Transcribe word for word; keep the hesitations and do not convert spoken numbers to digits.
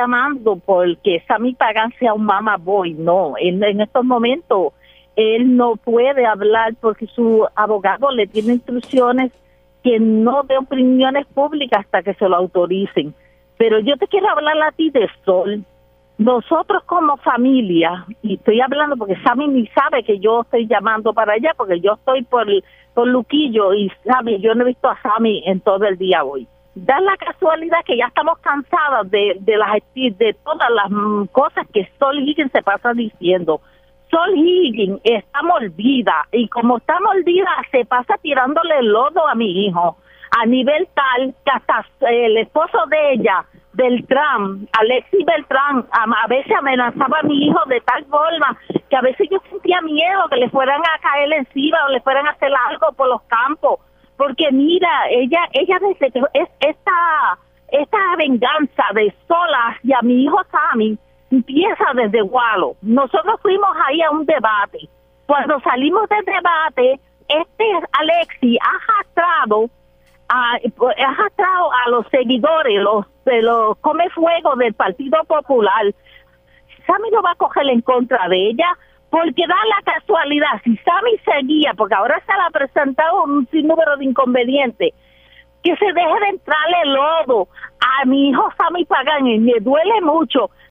llamando porque Sammy Pagan sea un mama boy, no, en, en estos momentos él no puede hablar porque su abogado le tiene instrucciones que no dé opiniones públicas hasta que se lo autoricen. Pero yo te quiero hablar a ti de Sol. Nosotros como familia, y estoy hablando porque Sammy ni sabe que yo estoy llamando para allá, porque yo estoy por, por Luquillo y Sammy, yo no he visto a Sammy en todo el día hoy. Da la casualidad que ya estamos cansadas de, de, las, de todas las mm, cosas que Sol Higgins se pasa diciendo. Sol Higgins está mordida y como está mordida se pasa tirándole lodo a mi hijo a nivel tal que hasta el esposo de ella, Beltrán, Alexis Beltrán, a, a veces amenazaba a mi hijo de tal forma que a veces yo sentía miedo que le fueran a caer encima o le fueran a hacer algo por los campos, porque mira, ella ella desde que es esta esta venganza de Solas y a mi hijo Sammy empieza desde Gualo. Nosotros fuimos ahí a un debate. Cuando salimos del debate, este Alexis ha arrastrado a, ha arrastrado a los seguidores, los de los come fuego del Partido Popular. Sammy no va a coger en contra de ella, porque da la casualidad, si Sammy seguía, porque ahora se le ha presentado un sinnúmero de inconvenientes, que se deje de entrarle lodo a mi hijo Sammy Pagan, y me duele mucho.